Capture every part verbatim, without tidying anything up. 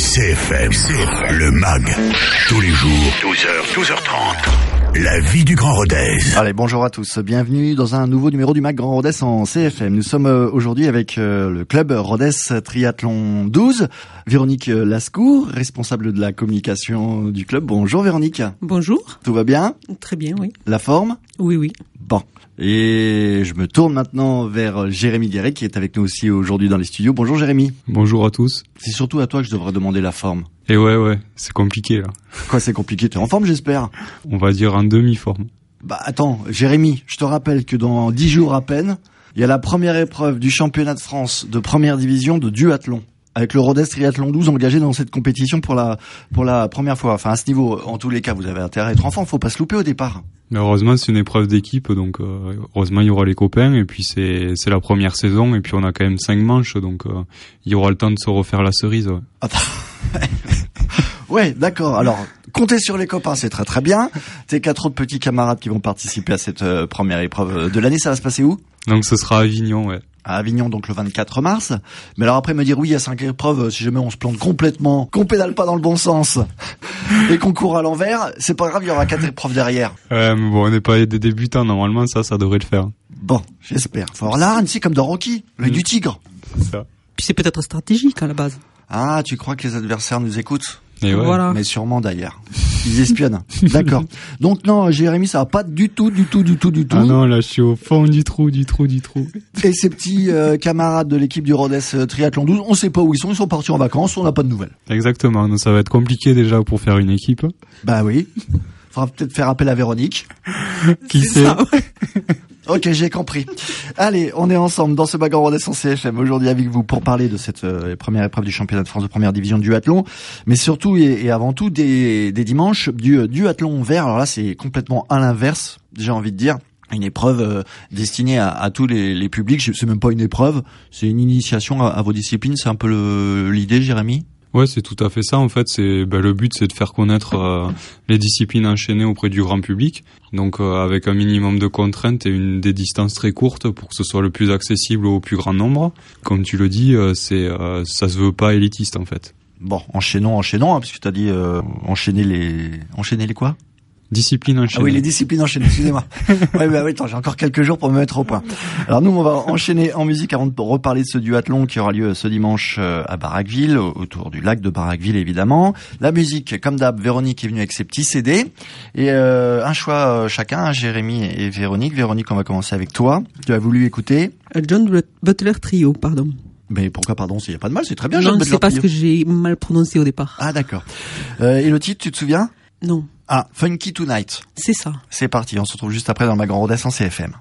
C F M, le mag, tous les jours, douze heures, douze heures trente. La vie du Grand Rodez. Allez, bonjour à tous. Bienvenue dans un nouveau numéro du Mag Grand Rodez en C F M. Nous sommes aujourd'hui avec le club Rodez Triathlon douze. Véronique Lascour, responsable de la communication du club. Bonjour Véronique. Bonjour. Tout va bien? Très bien, oui. La forme? Oui, oui. Bon. Et je me tourne maintenant vers Jérémy Guéret qui est avec nous aussi aujourd'hui dans les studios. Bonjour Jérémy. Bonjour à tous. C'est surtout à toi que je devrais demander la forme. Et ouais, ouais, c'est compliqué là. Quoi, c'est compliqué? T'es en forme, j'espère? On va dire en demi-forme. Bah attends, Jérémy, je te rappelle que dans dix jours à peine, il y a la première épreuve du championnat de France de première division de duathlon. Avec le Rodez Triathlon douze engagé dans cette compétition pour la pour la première fois. Enfin, à ce niveau, en tous les cas, vous avez intérêt à être enfant. Faut pas se louper au départ. Mais heureusement, c'est une épreuve d'équipe, donc euh, heureusement il y aura les copains. Et puis c'est c'est la première saison, et puis on a quand même cinq manches, donc euh, il y aura le temps de se refaire la cerise. Ouais, ouais, d'accord. Alors, comptez sur les copains, c'est très très bien. Tes quatre autres petits camarades qui vont participer à cette euh, première épreuve de l'année, ça va se passer où? Donc ce sera à Avignon, ouais. À Avignon, donc le vingt-quatre mars. Mais alors après me dire oui, il y a cinq épreuves, si jamais on se plante complètement, qu'on pédale pas dans le bon sens et qu'on court à l'envers, c'est pas grave, il y aura quatre épreuves derrière. Ouais, mais bon, on n'est pas des débutants, normalement ça, ça devrait le faire. Bon, j'espère. Faut avoir la rane, c'est comme dans Rocky, l'œil mmh. du tigre. C'est ça. Puis c'est peut-être stratégique à la base. Ah, tu crois que les adversaires nous écoutent? Et ouais. Voilà. Mais sûrement d'ailleurs. Ils espionnent. D'accord. Donc non, Jérémy, ça va pas du tout, du tout, du tout, du tout. Ah non, là, je suis au fond du trou, du trou, du trou. Et ces petits euh, camarades de l'équipe du Rodez Triathlon douze, on sait pas où ils sont, ils sont partis en vacances, on n'a pas de nouvelles. Exactement. Donc ça va être compliqué déjà pour faire une équipe. Bah oui. Faudra peut-être faire appel à Véronique. Qui sait? Ça, ouais. Ok, j'ai compris. Allez, on est ensemble dans ce Mag Grand Rodez en C F M aujourd'hui avec vous pour parler de cette euh, première épreuve du championnat de France de première division de duathlon, mais surtout et, et avant tout des, des dimanches du euh, duathlon vert. Alors là, c'est complètement à l'inverse, j'ai envie de dire. Une épreuve euh, destinée à, à tous les, les publics. C'est même pas une épreuve, c'est une initiation à, à vos disciplines. C'est un peu le, l'idée, Jérémy? Ouais, c'est tout à fait ça. En fait, c'est ben, le but, c'est de faire connaître euh, les disciplines enchaînées auprès du grand public. Donc, euh, avec un minimum de contraintes et une des distances très courtes pour que ce soit le plus accessible au plus grand nombre. Comme tu le dis, euh, c'est euh, ça se veut pas élitiste en fait. Bon, enchaînons, enchaînons, hein, puisque t'as dit euh, enchaîner les, enchaîner les quoi? Discipline enchaînée. Ah oui, les disciplines enchaînées, excusez-moi. ouais, bah oui, attends, j'ai encore quelques jours pour me mettre au point. Alors nous, on va enchaîner en musique avant de reparler de ce duathlon qui aura lieu ce dimanche à Barraqueville, autour du lac de Barraqueville évidemment. La musique, comme d'hab, Véronique est venue avec ses petits C D. Et euh, un choix euh, chacun, Jérémy et Véronique. Véronique, on va commencer avec toi. Tu as voulu écouter John Butler Trio, pardon. Mais pourquoi pardon, s'il y a pas de mal, c'est très bien. Non, John Butler c'est parce Trio. que j'ai mal prononcé au départ. Ah d'accord. Euh, et le titre, tu te souviens? Non. Ah, Funky Tonight. C'est ça. C'est parti, on se retrouve juste après dans le Mag Grand Rodez en C F M.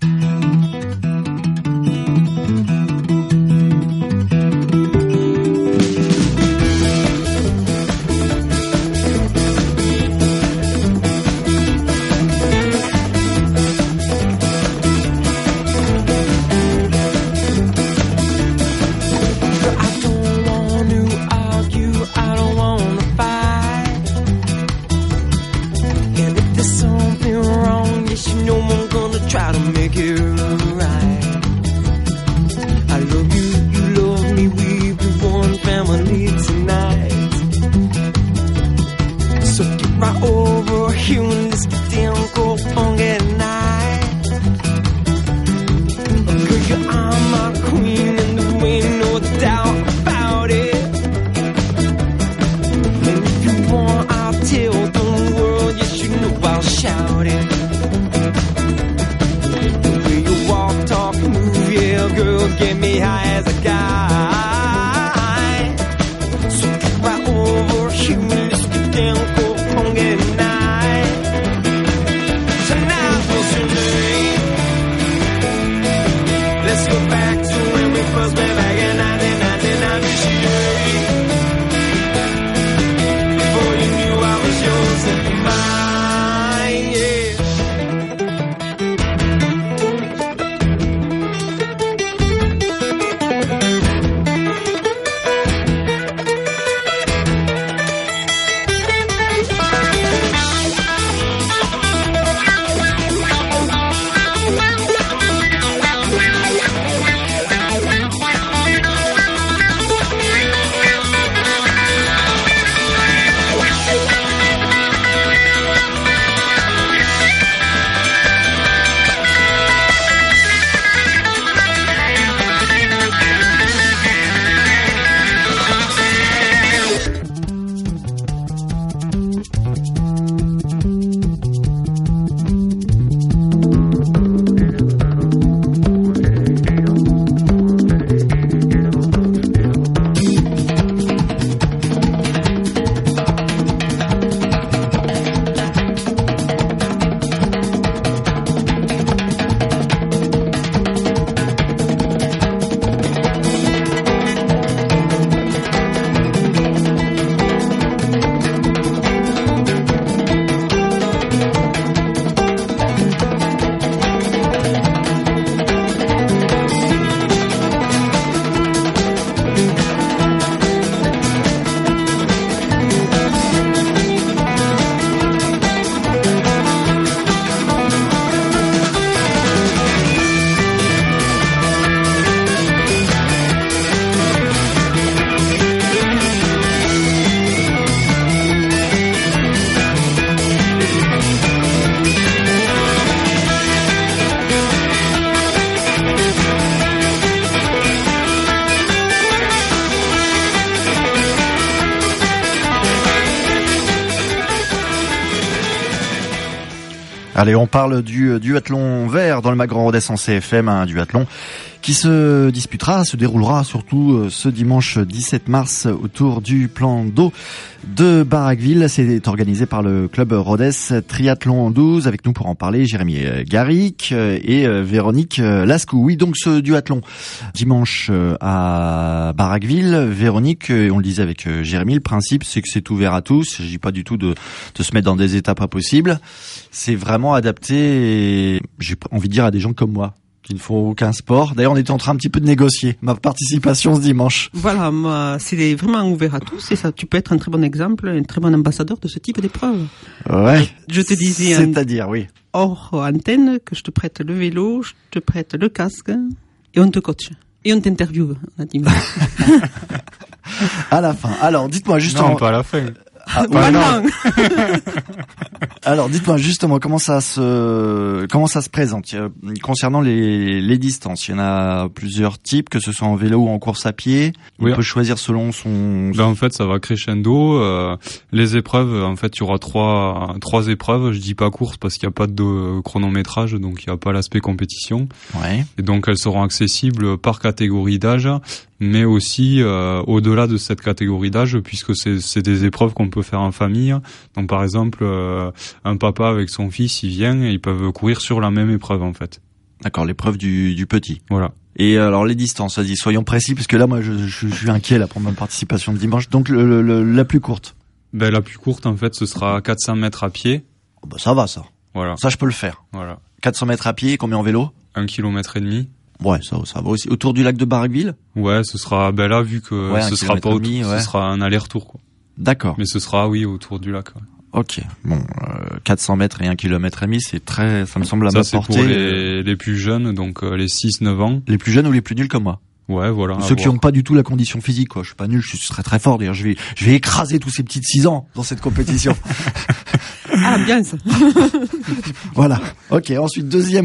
Before you knew I was yours and mine, yeah. Allez, on parle du duathlon vert dans le Mag Grand Rodez en C F M, un duathlon qui se disputera, se déroulera surtout ce dimanche dix-sept mars autour du plan d'eau de Baraqueville. C'est organisé par le club Rodez Triathlon douze. Avec nous pour en parler, Jérémy Garrick et Véronique Lascou. Oui, donc ce duathlon dimanche à Baraqueville. Véronique, on le disait avec Jérémy, le principe c'est que c'est ouvert à tous. Il ne s'agit pas du tout de, de se mettre dans des étapes impossibles. C'est vraiment adapté, j'ai envie de dire, à des gens comme moi, qui ne font aucun sport. D'ailleurs, on était en train un petit peu de négocier ma participation ce dimanche. Voilà, moi, c'est vraiment ouvert à tous et ça, tu peux être un très bon exemple, un très bon ambassadeur de ce type d'épreuve. Ouais. Je te disais, c'est-à-dire, oui, hors antenne, que je te prête le vélo, je te prête le casque et on te coach. Et on t'interviewe, on a dit. À la fin. Alors, dites-moi justement. Non, pas à la fin. Ah, ouais, non. Alors, dites-moi justement comment ça se comment ça se présente concernant les les distances. Il y en a plusieurs types, que ce soit en vélo ou en course à pied. Oui. On peut choisir selon son. Ben en fait, ça va crescendo. Euh, les épreuves, en fait, il y aura trois trois épreuves. Je dis pas course parce qu'il n'y a pas de chronométrage, donc il n'y a pas l'aspect compétition. Ouais. Et donc elles seront accessibles par catégorie d'âge, mais aussi euh, au-delà de cette catégorie d'âge, puisque c'est c'est des épreuves qu'on peut faire en famille. Donc par exemple, euh, un papa avec son fils, il vient et ils peuvent courir sur la même épreuve en fait. D'accord, l'épreuve du du petit. Voilà. Et alors les distances, vas-y, soyons précis, parce que là, moi, je, je, je suis inquiet là pour ma participation de dimanche. Donc le, le, le, la plus courte. Ben la plus courte en fait, ce sera quatre cents mètres à pied. Oh, bah ça va, ça. Voilà. Ça, je peux le faire. Voilà. quatre cents mètres à pied, combien en vélo? Un kilomètre et demi. Ouais, ça, ça va aussi. Autour du lac de Baraqueville? Ouais, ce sera, ben là, vu que ouais, ce sera pas autour, demi, ouais. ce sera un aller-retour, quoi. D'accord. Mais ce sera, oui, autour du lac. Ouais. Ok. Bon, euh, quatre cents mètres et un kilomètre et demi, c'est très, ça me semble à ça, ma c'est portée. pour les, les plus jeunes, donc euh, les six neuf ans. Les plus jeunes ou les plus nuls comme moi? Ouais, voilà. Ceux qui n'ont pas du tout la condition physique, quoi. Je suis pas nul, je suis très très fort. D'ailleurs, je vais, je vais écraser tous ces petits de six ans dans cette compétition. Ah, bien ça. Voilà. Ok. Ensuite, deuxième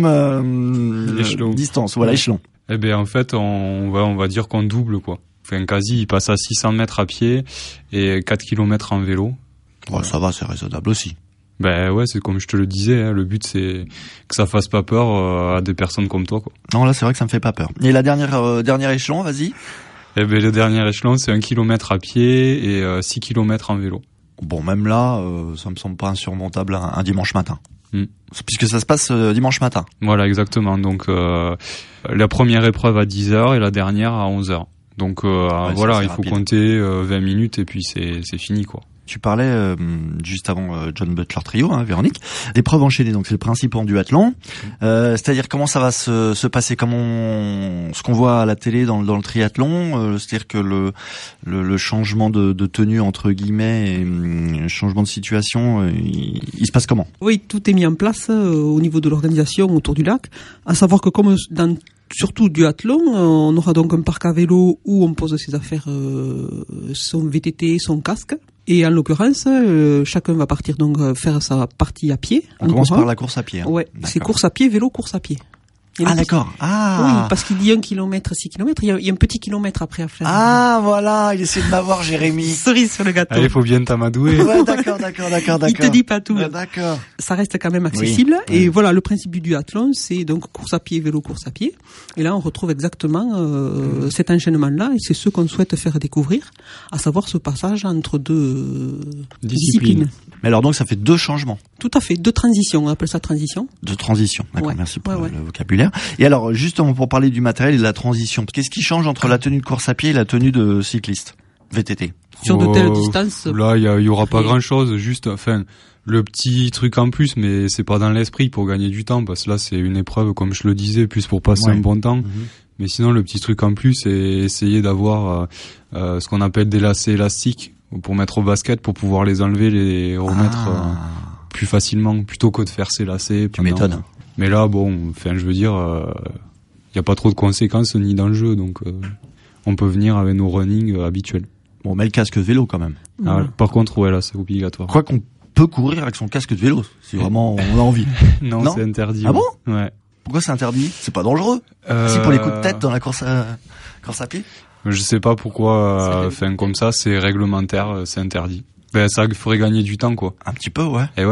euh, Échelon. distance. Voilà, échelon. Eh ben en fait, on va on va dire qu'on double, quoi. Enfin, quasi, il passe à six cents mètres à pied et quatre kilomètres en vélo. Ouais, ça va, c'est raisonnable aussi. Ben ouais, c'est comme je te le disais, hein, le but c'est que ça fasse pas peur euh, à des personnes comme toi, quoi. Non, là, c'est vrai que ça me fait pas peur. Et la dernière, euh, dernière échelon, vas-y. Eh ben le dernier échelon, c'est un kilomètre à pied et euh, six kilomètres en vélo. Bon, même là, euh, ça me semble pas insurmontable un, un dimanche matin. Mm. Puisque ça se passe euh, dimanche matin. Voilà, exactement. Donc euh, la première épreuve à dix heures et la dernière à onze heures. Donc euh, ouais, voilà, ça, il faut rapide. compter euh, vingt minutes et puis c'est c'est fini, quoi. Tu parlais euh, juste avant euh, John Butler Trio, hein, Véronique, d'épreuves enchaînées. Donc c'est le principe en duathlon. Euh, c'est-à-dire comment ça va se, se passer, comme on, ce qu'on voit à la télé dans, dans le triathlon. Euh, c'est-à-dire que le, le, le changement de, de tenue entre guillemets, et euh, changement de situation, euh, il, il se passe comment? Oui, tout est mis en place euh, au niveau de l'organisation autour du lac. À savoir que comme dans surtout duathlon, euh, on aura donc un parc à vélo où on pose ses affaires, euh, son V T T, son casque. Et en l'occurrence, euh, chacun va partir donc faire sa partie à pied. On commence par la course à pied. Hein. Ouais, c'est course à pied, vélo, course à pied. Ah d'accord. Ah. Oui, parce qu'il dit un kilomètre, six kilomètres. Il y a, il y a un petit kilomètre après à faire. Ah voilà, il essaie de m'avoir, Jérémy. Cerise sur le gâteau. Allez, faut bien t'amadouer. Ouais, d'accord, d'accord, d'accord, d'accord. Il te dit pas tout. Ouais, d'accord. Ça reste quand même accessible. Oui. Et oui. voilà, le principe du duathlon, c'est donc course à pied, vélo, course à pied. Et là, on retrouve exactement euh, cet enchaînement-là, et c'est ce qu'on souhaite faire découvrir, à savoir ce passage entre deux euh, Discipline. disciplines. Mais alors donc ça fait deux changements. Tout à fait, deux transitions, on appelle ça transition. De transition. D'accord, Ouais. merci pour Ouais, ouais. le vocabulaire. Et alors justement pour parler du matériel et de la transition, qu'est-ce qui change entre la tenue de course à pied et la tenue de cycliste V T T? Sur de telles Oh, distances. Là, il y, a- il y aura pas rien. grand chose, juste, enfin, le petit truc en plus, mais c'est pas dans l'esprit pour gagner du temps, parce que là, c'est une épreuve, comme je le disais, plus pour passer Ouais. un bon temps. Mhm. Mais sinon, le petit truc en plus, c'est essayer d'avoir euh, euh, ce qu'on appelle des lacets élastiques pour mettre au basket, pour pouvoir les enlever, les remettre Ah, euh, plus facilement, plutôt que de faire ces lacets. tu pendant- m'étonnes. Mais là, bon, enfin, je veux dire, il y a pas trop de conséquences ni dans le jeu, donc euh, on peut venir avec nos running euh, habituels. Bon, mais le casque de vélo quand même. Voilà. Ah, par contre, ouais, là, c'est obligatoire. Quoi qu'on peut courir avec son casque de vélo, si vraiment on a envie. Non, Non c'est interdit. Ah ouais. bon Ouais. Pourquoi c'est interdit? C'est pas dangereux? Euh, Si pour les coups de tête dans la course à, course à pied? Je sais pas pourquoi, C'est euh, enfin comme ça, c'est réglementaire, euh, c'est interdit. Ben ça ferait gagner du temps, quoi. Un petit peu, ouais. Et ouais.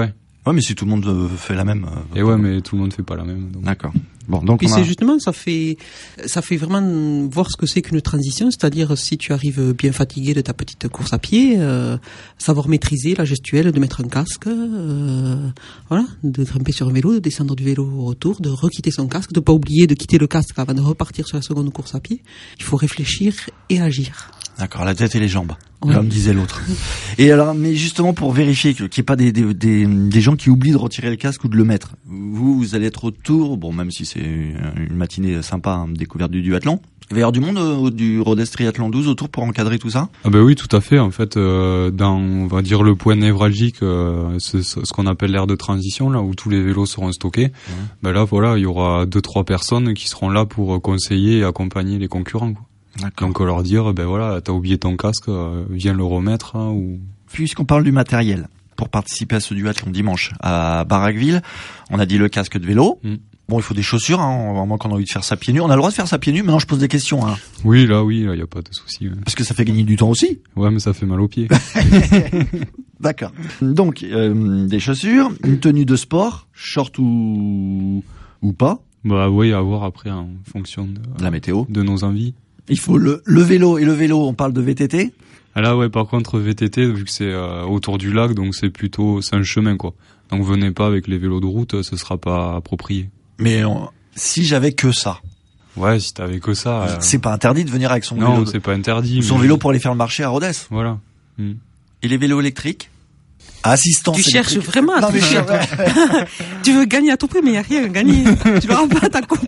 Ouais, mais si tout le monde euh, fait la même. Euh, Et ouais, mais tout le monde fait pas la même. Donc. D'accord. Bon, donc Puis on c'est a... justement, ça fait, ça fait vraiment voir ce que c'est qu'une transition, c'est-à-dire si tu arrives bien fatigué de ta petite course à pied, euh, savoir maîtriser la gestuelle, de mettre un casque, euh, voilà, de grimper sur un vélo, de descendre du vélo au retour, de requitter son casque, de pas oublier de quitter le casque avant de repartir sur la seconde course à pied. Il faut réfléchir et agir. D'accord, la tête et les jambes, Ouais. comme disait l'autre. Et alors, mais justement pour vérifier qu'il n'y ait pas des, des, des, des gens qui oublient de retirer le casque ou de le mettre, vous, vous allez être autour, bon, même si c'est une matinée sympa, hein, découverte du duathlon, il va y avoir du monde euh, du Rodez Triathlon douze autour pour encadrer tout ça? Ah ben oui, tout à fait. En fait, euh, dans, on va dire, le point névralgique, euh, c'est ce qu'on appelle l'aire de transition, là où tous les vélos seront stockés. Mmh. Ben là, voilà, il y aura deux, trois personnes qui seront là pour conseiller et accompagner les concurrents, quoi. D'accord. Donc leur dire, ben voilà, t'as oublié ton casque, euh, viens le remettre, hein, ou... Puisqu'on parle du matériel, pour participer à ce duathlon dimanche à Barraqueville, on a dit le casque de vélo. Mm. Bon, il faut des chaussures, hein, vraiment qu'on a envie de faire ça pieds nus. On a le droit de faire ça pieds nus, maintenant je pose des questions, hein. Oui, là, oui, là, y a pas de souci. Ouais. Parce que ça fait gagner du temps aussi. Ouais, mais ça fait mal aux pieds. D'accord. Donc, euh, des chaussures, une tenue de sport, short ou, ou pas, Bah oui, à voir après, en fonction de, de la météo. de nos envies. Il faut le, le vélo, et le vélo, on parle de V T T. Ah là, ouais, par contre, V T T, vu que c'est euh, autour du lac, donc c'est plutôt, c'est un chemin, quoi. Donc venez pas avec les vélos de route, ce sera pas approprié. Mais on- si j'avais que ça, Ouais, si t'avais que ça... euh, c'est pas interdit de venir avec son non, vélo, c'est pas interdit. son mais- vélo pour aller faire le marché à Rodez. Voilà. Mm. Et les vélos électriques? Assistance Tu électrique. cherches vraiment à Non, mais je tricher. cherche- Tu veux gagner à tout prix, mais il n'y a rien à gagner. Tu n'auras pas ta coupe.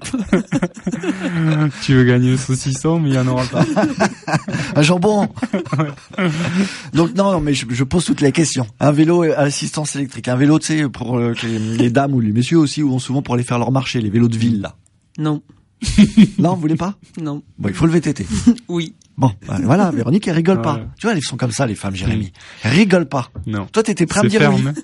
Tu veux gagner le saucisson, mais il y en aura pas. un jambon. Donc non, non, mais je, je pose toutes les questions. Un vélo à assistance électrique, un vélo, tu sais, pour euh, que les, les dames ou les messieurs aussi vont souvent pour aller faire leur marché, les vélos de ville là. Non, Non, vous voulez pas? non, Bon, il faut le V T T. oui. Bon, bah, voilà, Véronique, elle rigole pas. Ouais. Tu vois, elles sont comme ça, les femmes, Jérémy. Elles rigolent pas. Non. Toi, t'étais prêt à me C'est dire oui. ferme.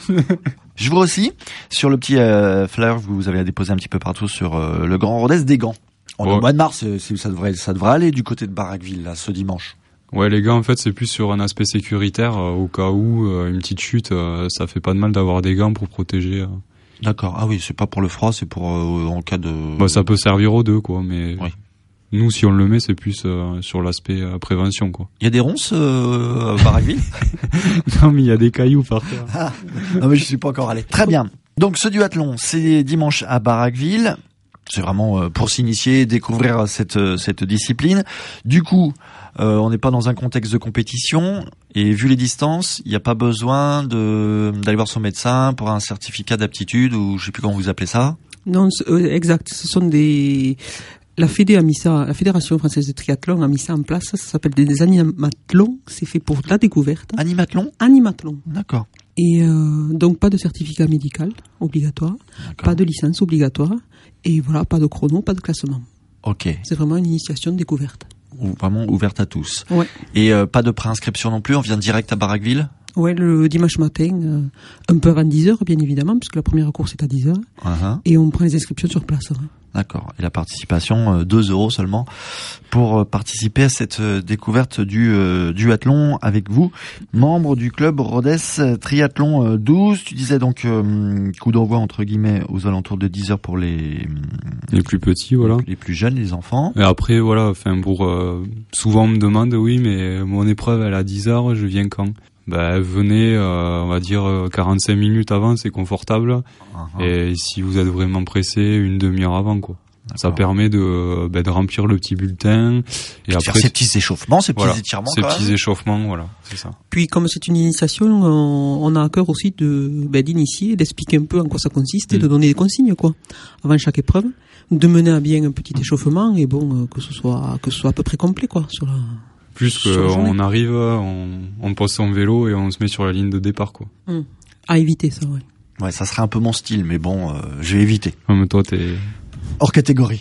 Je vois aussi, sur le petit euh, flyer que vous avez déposé un petit peu partout sur euh, le Grand Rodez, des gants. En Ouais. au mois de mars, euh, c'est- ça devrait, ça devrait aller du côté de Barraqueville, là, ce dimanche. Ouais, les gars, en fait, c'est plus sur un aspect sécuritaire, euh, au cas où, euh, une petite chute, euh, ça fait pas de mal d'avoir des gants pour protéger. euh. D'accord. Ah oui, c'est pas pour le froid, c'est pour euh, en cas de... Bah, ça peut servir aux deux, quoi, mais Oui. nous, si on le met, c'est plus euh, sur l'aspect euh, prévention, quoi. Il y a des ronces euh, à Barraqueville? Non, mais il y a des cailloux par terre. Ah, non, mais je suis pas encore allé. Très bien. Donc ce duathlon, c'est dimanche à Barraqueville. C'est vraiment euh, pour s'initier, découvrir cette euh, cette discipline. Du coup, euh, on n'est pas dans un contexte de compétition et vu les distances, il n'y a pas besoin de d'aller voir son médecin pour un certificat d'aptitude ou je sais plus comment vous appelez ça. Non, c'est- euh, exact. Ce sont des. La Fédé a mis ça, la Fédération française de triathlon a mis ça en place. Ça s'appelle des animathlons. C'est fait pour la découverte. Animathlon. Animathlon. D'accord. Et euh, donc pas de certificat médical obligatoire, D'accord. pas de licence obligatoire, et voilà, pas de chrono, pas de classement. Ok. C'est vraiment une initiation de découverte. Ou vraiment ouverte à tous. Ouais. Et euh, pas de préinscription non plus. On vient direct à Barraqueville. Ouais, le dimanche matin, euh, un peu avant dix heures, bien évidemment, puisque la première course est à dix heures, Uh-huh. et on prend les inscriptions sur place. Ouais. D'accord. Et la participation, euh, deux euros seulement pour euh, participer à cette euh, découverte du euh, duathlon avec vous, membre du club Rodez Triathlon euh, douze. Tu disais donc euh, coup d'envoi entre guillemets aux alentours de dix heures pour les Les plus petits, voilà. les plus jeunes, les enfants. Et après, voilà, enfin, pour, euh, souvent on me demande, oui, mais mon épreuve, elle est à dix heures, je viens quand? Bah, venez, euh, on va dire, euh, quarante-cinq minutes avant, c'est confortable. Uh-huh. Et si vous êtes vraiment pressé, une demi-heure avant, quoi. Ça D'accord. permet de, bah, de remplir le petit bulletin. Et De après, faire ces petits échauffements, ces petits voilà, étirements. ces quand petits même. échauffements, voilà, c'est ça. Puis comme c'est une initiation, on, on a à cœur aussi de ben, d'initier, d'expliquer un peu en quoi ça consiste et Mm. de donner des consignes quoi, avant chaque épreuve, de mener à bien un petit échauffement et bon euh, que ce soit que ce soit à peu près complet quoi sur la. Plus Sur la journée. qu'on arrive, on, on pose son vélo et on se met sur la ligne de départ, quoi. Mm. À éviter ça. Ouais. Ouais, ça serait un peu mon style, mais bon, euh, je vais éviter. Comme toi, t'es... Hors catégorie.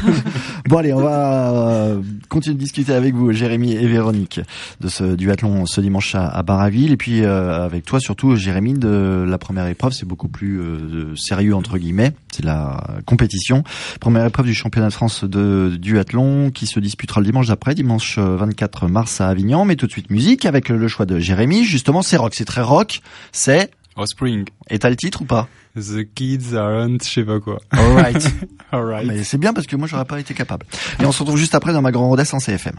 Bon allez, on va euh, continuer de discuter avec vous, Jérémy et Véronique, de ce duathlon ce dimanche à, à Barraqueville. Et puis euh, avec toi surtout, Jérémy, de la première épreuve, c'est beaucoup plus euh, sérieux entre guillemets. C'est la compétition. Première épreuve du championnat de France de duathlon qui se disputera le dimanche d'après, dimanche vingt-quatre mars à Avignon. Mais tout de suite musique avec le choix de Jérémy. Justement, c'est rock, c'est très rock. C'est Offspring. Et t'as le titre ou pas? The kids aren't, je sais pas quoi. Alright. Alright. Mais c'est bien parce que moi j'aurais pas été capable. Et on se retrouve juste après dans ma grande Rodesse en C F M.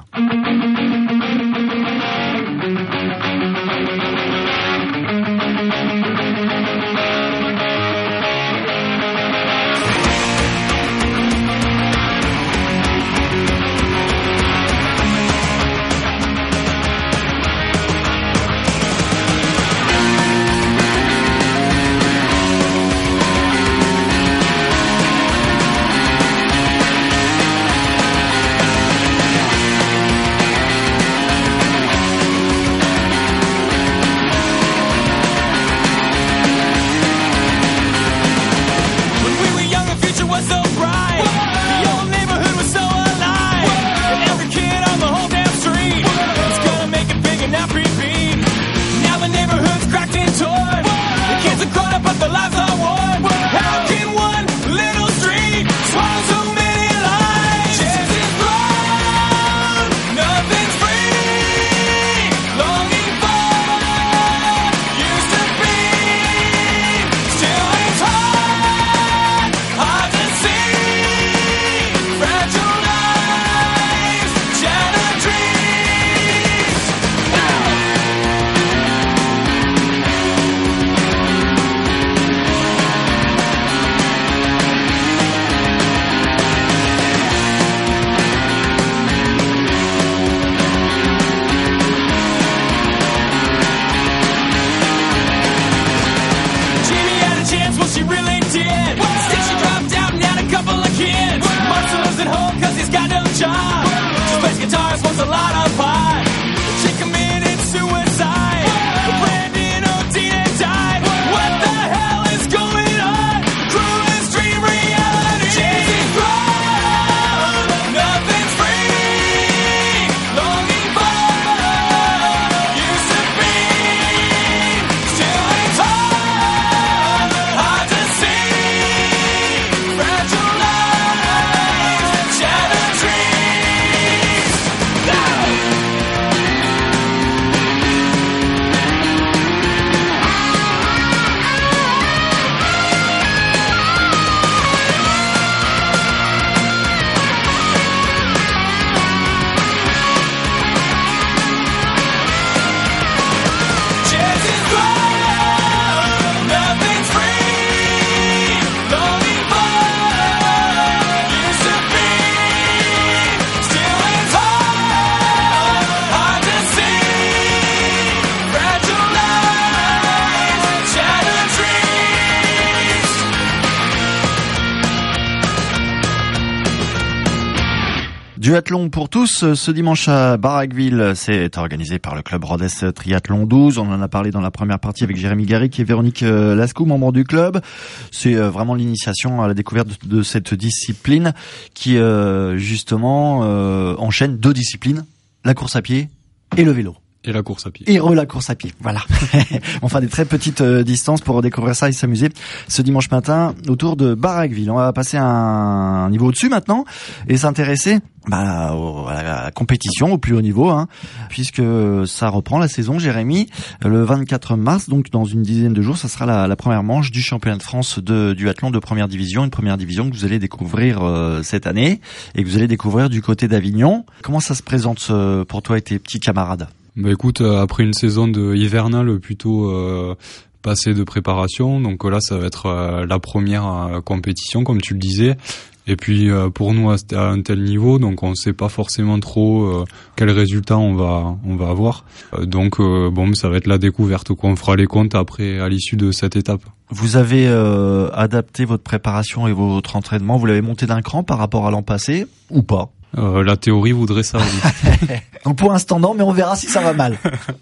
Duathlon pour tous, ce dimanche à Barraqueville, c'est organisé par le club Rodesse Triathlon douze. On en a parlé dans la première partie avec Jérémy Garrick et Véronique Lascou, membres du club. C'est vraiment l'initiation à la découverte de cette discipline qui, justement, enchaîne deux disciplines, la course à pied et le vélo. Et la course à pied. Et re la course à pied, voilà. On fait des très petites euh, distances pour découvrir ça et s'amuser ce dimanche matin autour de Barraqueville. On va passer à un niveau au-dessus maintenant et s'intéresser bah, au, à la compétition au plus haut niveau, hein, puisque ça reprend la saison, Jérémy, le vingt-quatre mars, donc dans une dizaine de jours, ça sera la, la première manche du championnat de France de duathlon de première division, une première division que vous allez découvrir euh, cette année et que vous allez découvrir du côté d'Avignon. Comment ça se présente euh, pour toi et tes petits camarades? Bah écoute, après une saison de hivernale plutôt euh, passée de préparation, donc là ça va être euh, la première euh, compétition comme tu le disais. Et puis euh, pour nous à, à un tel niveau, donc on sait pas forcément trop euh, quel résultat on va on va avoir. Euh, donc euh, bon, ça va être la découverte qu'on fera les comptes après à l'issue de cette étape. Vous avez euh, adapté votre préparation et votre entraînement, vous l'avez monté d'un cran par rapport à l'an passé ou pas? Euh, la théorie voudrait ça, oui. Donc pour l'instant non, mais on verra si ça va mal.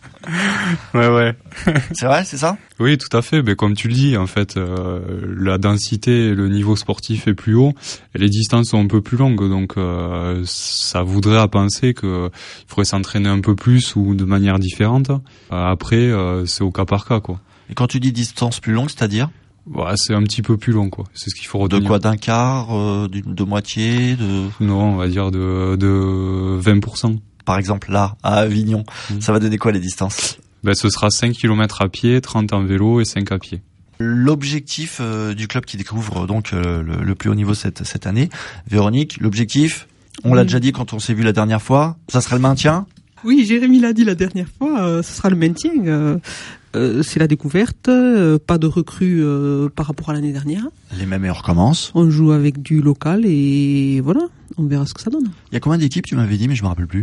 Ouais, ouais. C'est vrai, c'est ça? Oui, tout à fait. Mais comme tu le dis, en fait, euh, la densité et le niveau sportif est plus haut, et les distances sont un peu plus longues. Donc, euh, ça voudrait à penser que il faudrait s'entraîner un peu plus ou de manière différente. Euh, après, euh, c'est au cas par cas, quoi. Et quand tu dis distance plus longue, c'est-à-dire? Ouais, c'est un petit peu plus long, quoi. C'est ce qu'il faut retenir. De quoi, d'un quart, euh, de, de moitié, de... Non, on va dire de, de vingt pour cent. Par exemple, là, à Avignon, mmh. ça va donner quoi les distances? Ben, ce sera cinq kilomètres à pied, trente en vélo et cinq à pied. L'objectif euh, du club qui découvre donc euh, le, le plus haut niveau cette, cette année, Véronique, l'objectif, on l'a oui. déjà dit quand on s'est vu la dernière fois, ça serait le maintien ? Oui, Jérémy l'a dit la dernière fois, euh, ce sera le maintien. Euh, euh, c'est la découverte, euh, pas de recrues euh, par rapport à l'année dernière. Les mêmes et on recommence. On joue avec du local et voilà, on verra ce que ça donne. Il y a combien d'équipes, tu m'avais dit, mais je me rappelle plus.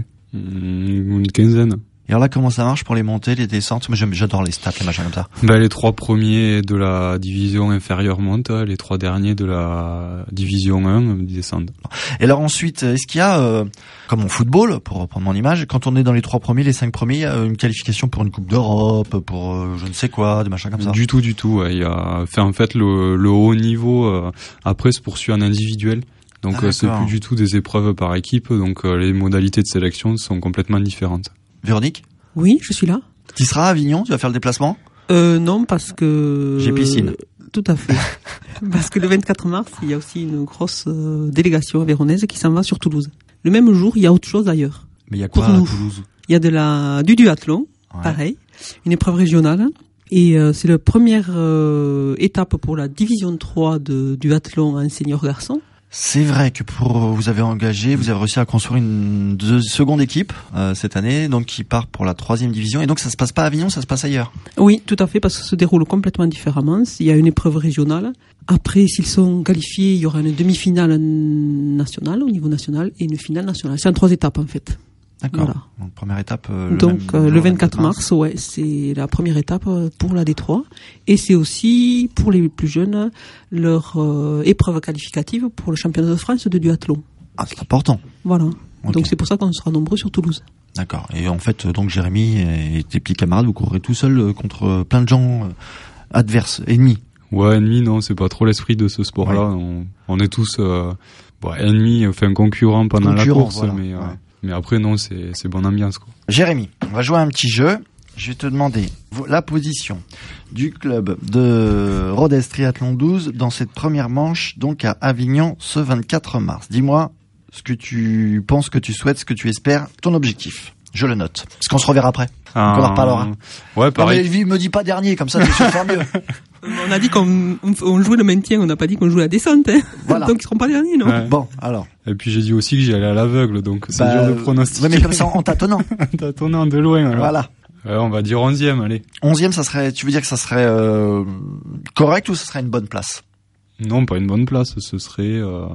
Mmh, une quinzaine. Et alors là, comment ça marche pour les montées, les descentes ? Moi, j'aime, j'adore les stats, les machins comme ça. Ben, les trois premiers de la division inférieure montent, les trois derniers de la division un descendent. Et alors ensuite, est-ce qu'il y a, euh, comme en football, pour reprendre mon image, quand on est dans les trois premiers, les cinq premiers, il y a une qualification pour une Coupe d'Europe, pour euh, je ne sais quoi, des machins comme ça ? Du tout, du tout. Ouais. Il y a, fait, en fait, le, le haut niveau, euh, après, se poursuit en individuel. Donc, ah, euh, c'est plus du tout des épreuves par équipe. Donc, euh, les modalités de sélection sont complètement différentes. Véronique ? Oui, je suis là. Tu seras à Avignon ? Tu vas faire le déplacement ? Euh, non, parce que... J'ai piscine. Tout à fait. Parce que le vingt-quatre mars, il y a aussi une grosse euh, délégation avéronaise qui s'en va sur Toulouse. Le même jour, il y a autre chose ailleurs. Mais il y a quoi Pour à nous. Toulouse ? Il y a de la du duathlon, Ouais. pareil, une épreuve régionale. Et euh, c'est la première euh, étape pour la division trois de duathlon en senior garçon. C'est vrai que pour vous avez engagé, vous avez réussi à construire une deux, seconde équipe euh, cette année, donc qui part pour la troisième division. Et donc ça se passe pas à Avignon, ça se passe ailleurs. Oui, tout à fait, parce que ça se déroule complètement différemment. Il y a une épreuve régionale. Après, s'ils sont qualifiés, il y aura une demi-finale nationale, au niveau national, et une finale nationale. C'est en trois étapes, en fait. D'accord. Voilà. Donc première étape. Euh, le Donc même euh, jour, le vingt-quatre mars, ouais, c'est la première étape euh, pour la D trois. Et c'est aussi, pour les plus jeunes, leur euh, épreuve qualificative pour le championnat de France de duathlon. Ah, c'est important. Voilà. Ok. Donc c'est pour ça qu'on sera nombreux sur Toulouse. D'accord. Et en fait, donc Jérémy et tes petits camarades, vous courrez tout seul euh, contre plein de gens euh, adverses, ennemis. Ouais, ennemi, non, c'est pas trop l'esprit de ce sport-là. Ouais. On, on est tous euh, bon, ennemis, enfin concurrents pendant Concurrents, la course, voilà. mais, euh, Ouais. mais après, non, c'est, c'est bonne ambiance, quoi. Jérémy, on va jouer à un petit jeu. Je vais te demander la position du club de Rodez Triathlon douze dans cette première manche, donc à Avignon, ce vingt-quatre mars. Dis-moi ce que tu penses, que tu souhaites, ce que tu espères, ton objectif. Je le note. Parce qu'on se reverra après. On en reparlera. Ouais, pareil. Non, mais me dis pas dernier, comme ça, tu sais faire mieux. On a dit qu'on on, on jouait le maintien, on n'a pas dit qu'on jouait la descente. Hein. Voilà. Donc ils seront pas derniers, non? Ouais. Bon, alors. Et puis j'ai dit aussi que j'y allais à l'aveugle, donc c'est Bah, dur de pronostiquer. ouais, mais comme ça, en tâtonnant. Tâtonnant de loin, alors. Voilà. Ouais, on va dire onzième, allez. Onzième, ça serait, tu veux dire que ça serait euh, correct ou ça serait une bonne place? Non, pas une bonne place, ce serait... Euh,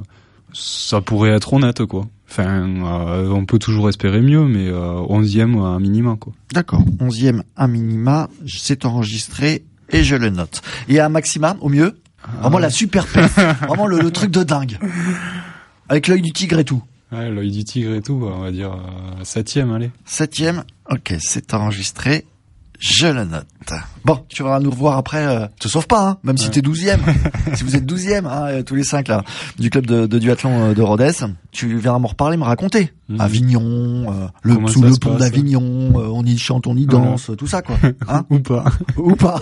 ça pourrait être honnête, quoi. Enfin, euh, on peut toujours espérer mieux, mais euh, onzième à minima, quoi. D'accord. Onzième à minima, c'est enregistré et je le note. Et à maxima, au mieux, vraiment la super perf, vraiment le, le truc de dingue, avec l'œil du tigre et tout. Ouais, l'œil du tigre et tout, on va dire euh, septième, allez. Septième, ok, c'est enregistré, je le note. Bon, tu vas nous revoir après, euh, te sauve pas, hein, même si ouais. t'es douzième, si vous êtes douzième, hein, tous les cinq là, du club de, de duathlon euh, de Rodez, tu viendras me reparler, me raconter. Mmh. Avignon, euh, le, Comment sous le pont passe, d'Avignon, euh, on y chante, on y danse, ouais. Tout ça quoi. Hein Ou pas. Ou pas.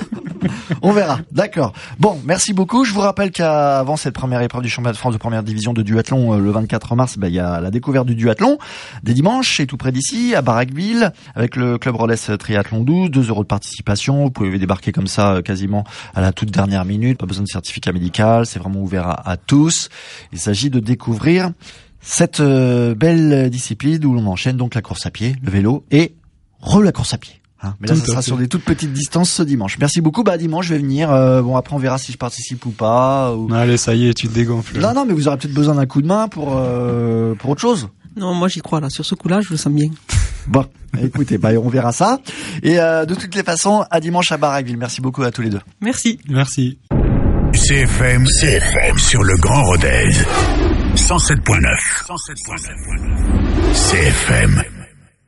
On verra. D'accord. Bon, merci beaucoup. Je vous rappelle qu'avant cette première épreuve du championnat de France de première division de duathlon, le vingt-quatre mars, bah, il y a la découverte du duathlon des dimanches, c'est tout près d'ici, à Barraqueville, avec le club Rodez Triathlon douze, deux euros de participation. Vous pouvez débarquer comme ça, quasiment à la toute dernière minute. Pas besoin de certificat médical. C'est vraiment ouvert à, à tous. Il s'agit de découvrir cette euh, belle discipline où l'on enchaîne donc la course à pied, le vélo et re la course à pied. Hein, mais là, Tout ça sera fait. sur des toutes petites distances ce dimanche. Merci beaucoup. Bah, dimanche, je vais venir. Euh, bon, après, on verra si je participe ou pas. Ou... Allez, ça y est, tu te dégonfles. Non, non, mais vous aurez peut-être besoin d'un coup de main pour euh, pour autre chose. Non, moi j'y crois là. Sur ce coup-là, je le sens bien. Bon, écoutez, bah, on verra ça. Et euh, de toutes les façons, à dimanche à Barraqueville. Merci beaucoup à tous les deux. Merci. Merci. C F M, C F M sur le Grand Rodez. cent sept point neuf. cent sept point neuf. C F M.